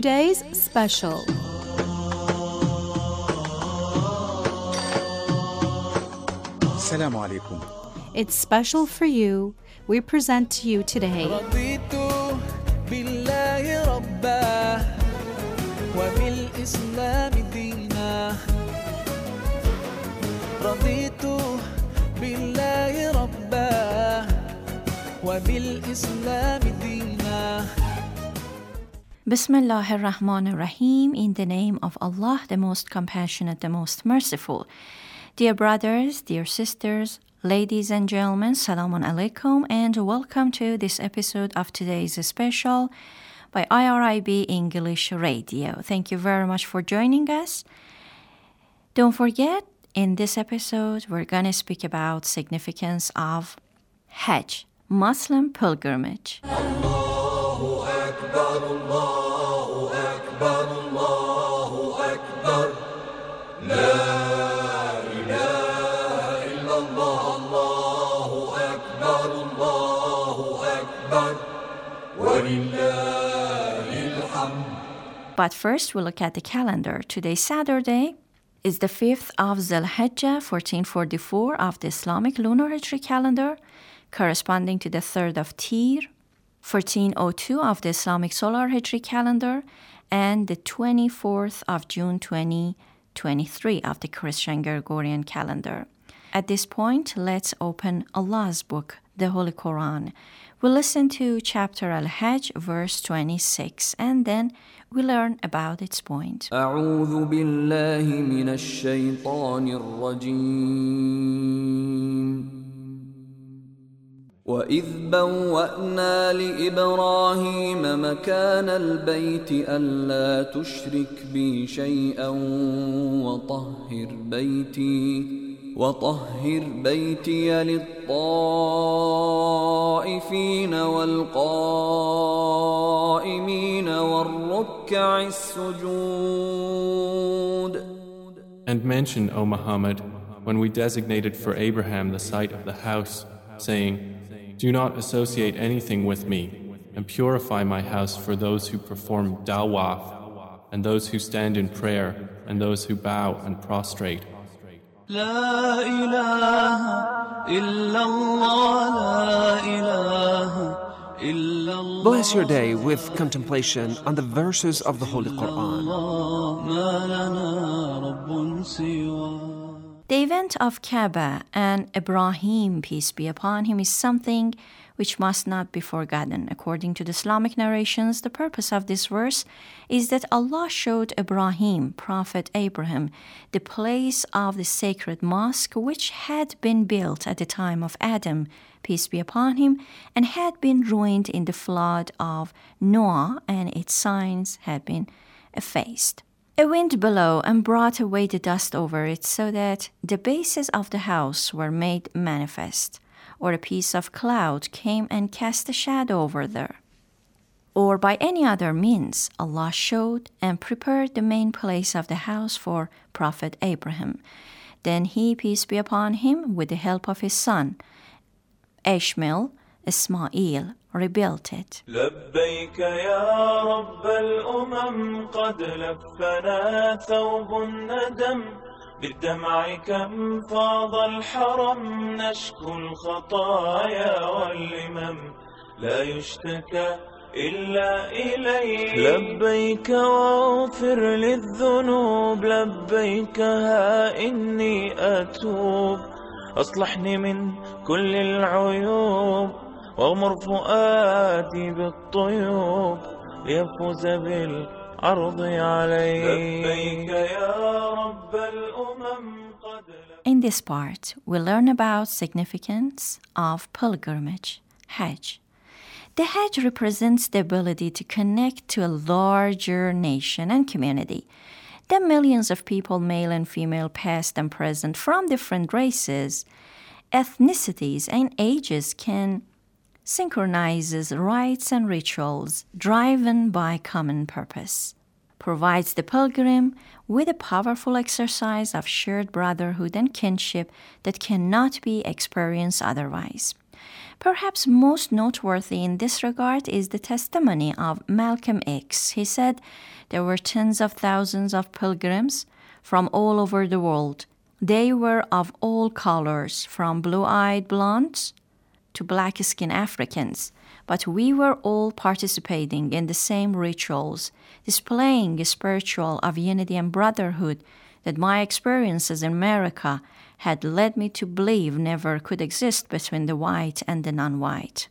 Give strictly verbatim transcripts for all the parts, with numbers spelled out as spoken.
today's special. Assalamu alaikum. It's special for you. We present to you today رضيت بالله ربا وبالإسلام دينا رضيت بالله ربا وبالإسلام دينا Bismillah ar-Rahman ar-Rahim, in the name of Allah, the most compassionate, the most merciful. Dear brothers, dear sisters, ladies and gentlemen, Salamun Alaikum, and welcome to this episode of today's special by I R I B English Radio. Thank you very much for joining us. Don't forget, in this episode, we're going to speak about significance of Hajj, Muslim pilgrimage. Allahu Akbar, Allahu Akbar, Allahu Akbar. La ilaha illallah, Allahu Akbar, Allahu Akbar. Walillahil hamd. But first, we'll look at the calendar. Today, Saturday, is the fifth of Zul-Hijjah, fourteen forty-four of the Islamic lunar Hijri calendar, corresponding to the third of Tir, fourteen oh two of the Islamic solar Hijri calendar, and the twenty-fourth of June twenty twenty-three of the Christian Gregorian calendar. At this point, let's open Allah's book, the Holy Quran. We'll listen to chapter Al-Hajj, verse twenty-six, and then we learn about its point. أعوذ بالله من الشيطان الرجيم وإذ بوأنا لإبراهيم مكان البيت ألا تشرك بي شيئا وطهر بيتي وطهر بيتي للطائفين والقائمين والركع السجود. And mention, O Muhammad, when we designated for Abraham the site of the house, saying, do not associate anything with me, and purify my house for those who perform dawaf, and those who stand in prayer, and those who bow and prostrate. لا إله إلا الله لا إله إلا الله. Bless your day with contemplation on the verses of the Holy Quran. ما لنا رب سواه. The event of Kaaba and Ibrahim, peace be upon him, is something which must not be forgotten. According to the Islamic narrations, the purpose of this verse is that Allah showed Ibrahim, Prophet Abraham, the place of the sacred mosque which had been built at the time of Adam, peace be upon him, and had been ruined in the flood of Noah, and its signs had been effaced. A wind blew and brought away the dust over it so that the bases of the house were made manifest, or a piece of cloud came and cast a shadow over there. Or by any other means, Allah showed and prepared the main place of the house for Prophet Abraham. Then he, peace be upon him, with the help of his son, Ishmael, Ismail, rebuilt it. لبيك يا رب الأمم قد لفنا ثوب الندم بالدمع كم فاض الحرم نشكو الخطايا واللمم لا يشتكى إلا إليك لبيك واغفر للذنوب لبيك ها إني أتوب أصلحني من كل العيوب واغمر فؤادي بالطيوب ليفوز بالعرض عليك لبيك يا رب الأمم قد. In this part, we learn about significance of pilgrimage, Hajj. The Hajj represents the ability to connect to a larger nation and community. The millions of people, male and female, past and present, from different races, ethnicities, and ages can synchronize rites and rituals driven by common purpose, provides the pilgrim with a powerful exercise of shared brotherhood and kinship that cannot be experienced otherwise. Perhaps most noteworthy in this regard is the testimony of Malcolm X. He said there were tens of thousands of pilgrims from all over the world. They were of all colors, from blue-eyed blondes to black-skinned Africans, but we were all participating in the same rituals, displaying a spiritual of unity and brotherhood that my experiences in America had led me to believe never could exist between the white and the non-white.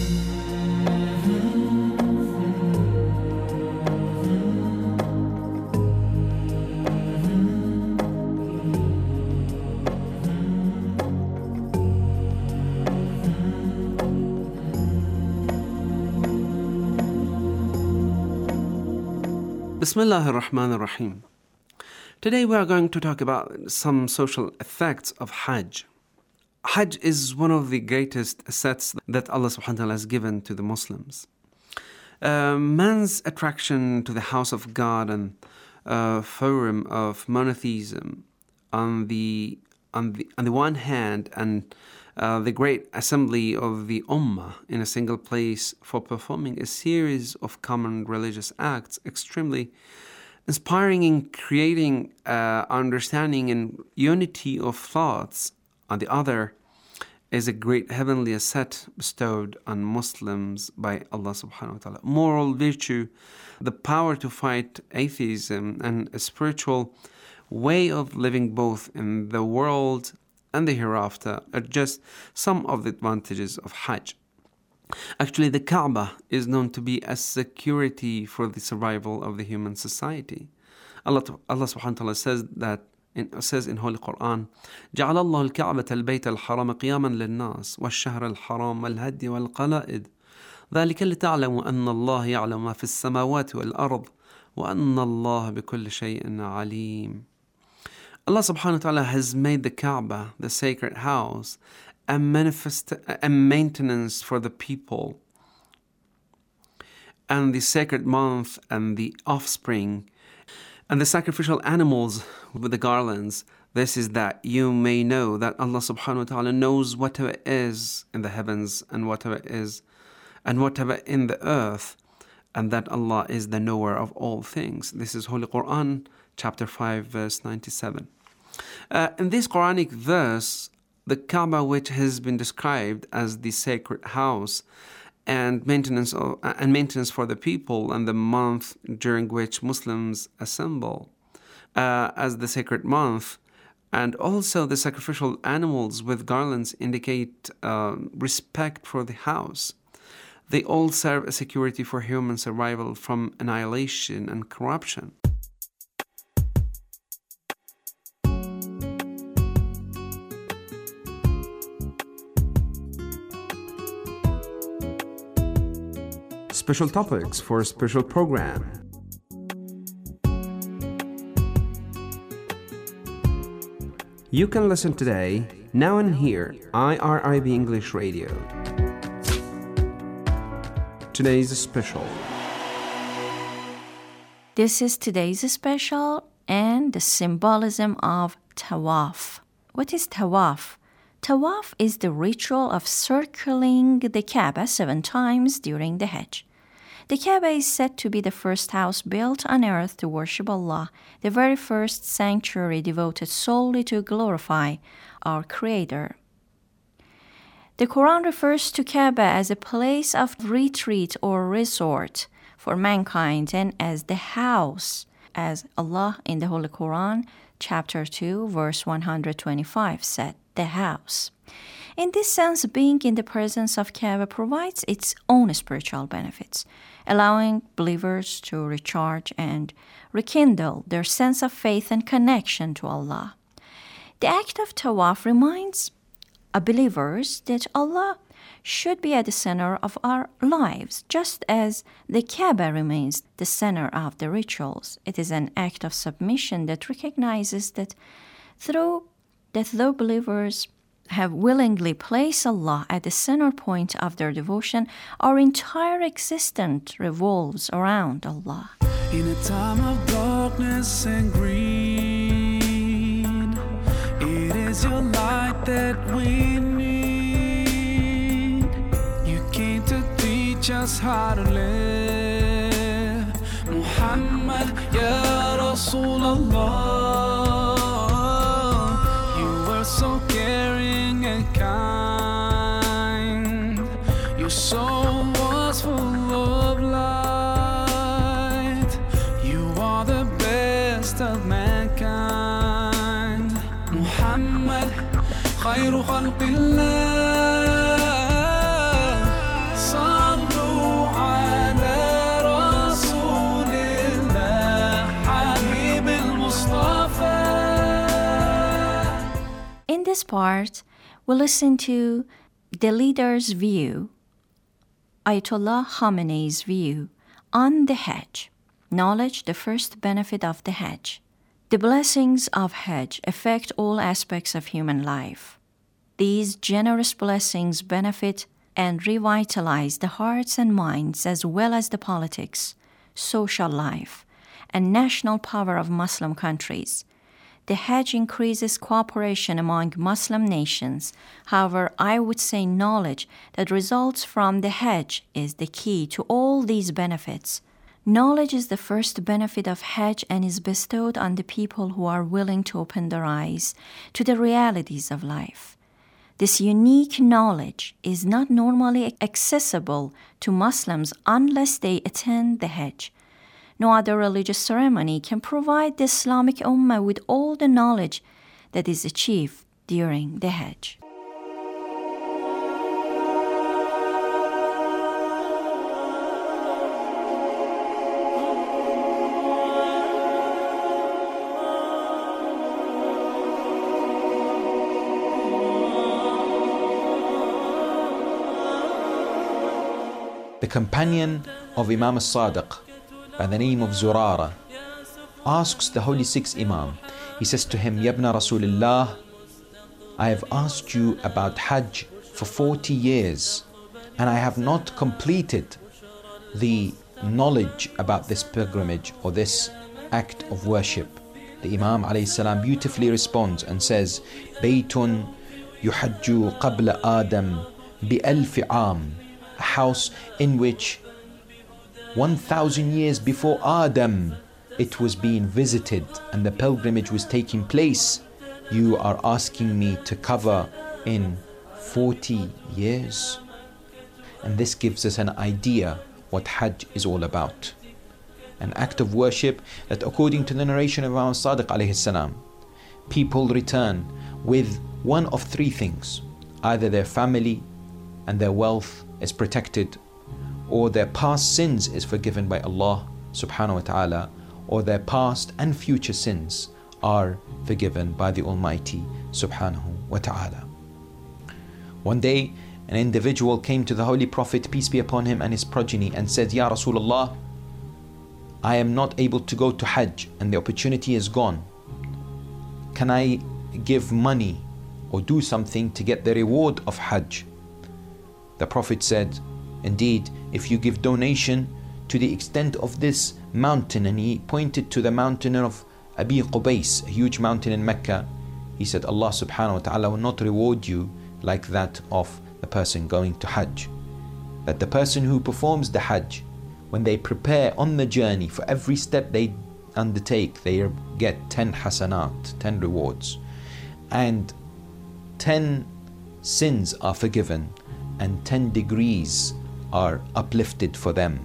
Bismillah ar-Rahman ar-Rahim. Today we are going to talk about some social effects of Hajj. Hajj is one of the greatest assets that Allah subhanahu wa ta'ala has given to the Muslims. Uh, man's attraction to the house of God and uh, forum of monotheism on the on the on the one hand, and uh, the great assembly of the Ummah in a single place for performing a series of common religious acts, extremely inspiring in creating uh, understanding and unity of thoughts. On the other, is a great heavenly asset bestowed on Muslims by Allah subhanahu wa ta'ala. Moral virtue, the power to fight atheism, and a spiritual way of living both in the world and the hereafter are just some of the advantages of Hajj. Actually, the Kaaba is known to be a security for the survival of the human society. Allah, Allah subhanahu wa ta'ala says that in, says in Holy Quran, جعل الله الكعبة البيت الحرام قياما للناس والشهر الحرام والهدي والقلائد ذلك لتعلموا أن الله يعلم ما في السماوات والأرض وأن الله بكل شيء عليم. Allah subhanahu wa ta'ala has made the Kaaba, the sacred house, a manifest a maintenance for the people, and the sacred month and the offspring and the sacrificial animals with the garlands. This is that you may know that Allah subhanahu wa ta'ala knows whatever is in the heavens and whatever is and whatever in the earth, and that Allah is the knower of all things. This is Holy Quran, chapter five, verse ninety-seven. Uh, in this Quranic verse, the Kaaba, which has been described as the sacred house and maintenance of, uh, and maintenance for the people, and the month during which Muslims assemble uh, as the sacred month, and also the sacrificial animals with garlands indicate uh, respect for the house. They all serve as security for human survival from annihilation and corruption. Special topics for a special program. You can listen today, now and here, I R I B English Radio. Today's special. This is today's special and the symbolism of Tawaf. What is Tawaf? Tawaf is the ritual of circling the Kaaba seven times during the Hajj. The Kaaba is said to be the first house built on earth to worship Allah, the very first sanctuary devoted solely to glorify our Creator. The Quran refers to Kaaba as a place of retreat or resort for mankind and as the house, as Allah in the Holy Quran, chapter two, verse one hundred twenty-five said, the house. In this sense, being in the presence of Kaaba provides its own spiritual benefits, allowing believers to recharge and rekindle their sense of faith and connection to Allah. The act of Tawaf reminds believers that Allah should be at the center of our lives, just as the Kaaba remains the center of the rituals. It is an act of submission that recognizes that through that though believers have willingly placed Allah at the center point of their devotion, our entire existence revolves around Allah. In a time of darkness and greed, it is your light that we need. us how to live. Muhammad, Ya Rasulallah, you were so caring and kind. Your soul was full of light. You are the best of mankind. Muhammad, khayru khalqillah. In this part, we'll listen to the leader's view, Ayatollah Khamenei's view, on the Hajj. Knowledge, the first benefit of the Hajj. The blessings of Hajj affect all aspects of human life. These generous blessings benefit and revitalize the hearts and minds as well as the politics, social life, and national power of Muslim countries. The Hajj increases cooperation among Muslim nations. However, I would say knowledge that results from the Hajj is the key to all these benefits. Knowledge is the first benefit of Hajj and is bestowed on the people who are willing to open their eyes to the realities of life. This unique knowledge is not normally accessible to Muslims unless they attend the Hajj. No other religious ceremony can provide the Islamic Ummah with all the knowledge that is achieved during the Hajj. The companion of Imam al-Sadiq, by the name of Zurara, asks the Holy Sixth Imam. He says to him, Yabna Rasulullah, I have asked you about Hajj for forty years and I have not completed the knowledge about this pilgrimage or this act of worship. The Imam alayhi salam beautifully responds and says, Baytun yuhajju qabla Adam bi alfi am, a house in which one thousand years before Adam it was being visited and the pilgrimage was taking place. You are asking me to cover in forty years? And this gives us an idea what Hajj is all about. An act of worship that, according to the narration of Imam Sadiq alayhi salam, people return with one of three things. Either their family and their wealth is protected, or their past sins is forgiven by Allah subhanahu wa ta'ala, or their past and future sins are forgiven by the Almighty subhanahu wa ta'ala. One day, an individual came to the Holy Prophet, peace be upon him, and his progeny and said, Ya Rasulullah, I am not able to go to Hajj and the opportunity is gone. Can I give money or do something to get the reward of Hajj? The Prophet said, indeed, if you give donation to the extent of this mountain, and he pointed to the mountain of Abi Qubais, a huge mountain in Mecca, he said, Allah subhanahu wa ta'ala will not reward you like that of the person going to Hajj. That the person who performs the Hajj, when they prepare on the journey, for every step they undertake, they get ten hasanat, ten rewards, and ten sins are forgiven, and ten degrees are uplifted for them.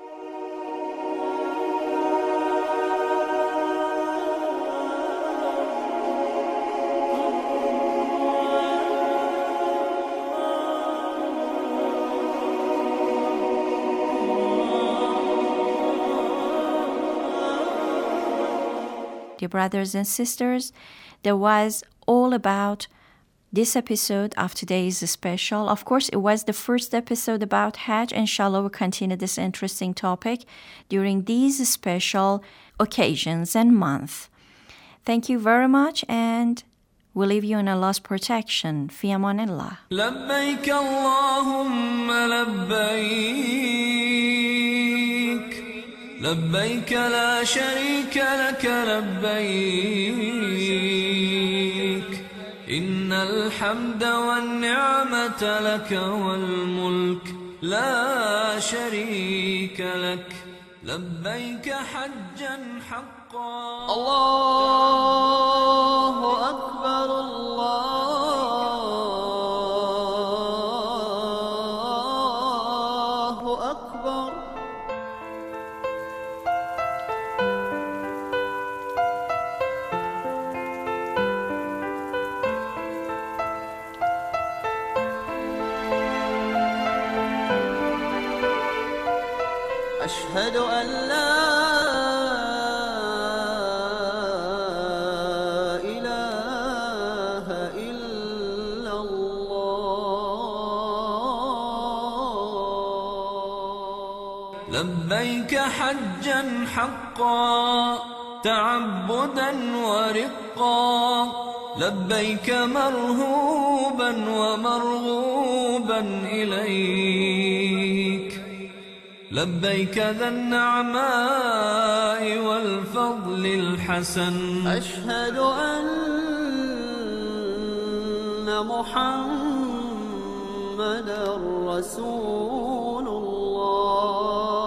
Dear brothers and sisters, there was all about this episode of today's special. Of course, it was the first episode about Hajj. Inshallah, we'll continue this interesting topic during these special occasions and months. Thank you very much, and we'll leave you in Allah's protection. Fi amanillah. لبيك اللهم لبيك لبيك لا شريك لك لبيك إن الحمد والنعمة لك والملك لا شريك لك لبيك حجا حقا. الله أكبر الله أكبر. أشهد أن لا إله إلا الله. لبيك حجا حقا تعبدا ورقا. لبيك مرهوبا ومرغوبا إليك. لبيك ذا النعماء والفضل الحسن. أشهد أن محمدا رسول الله.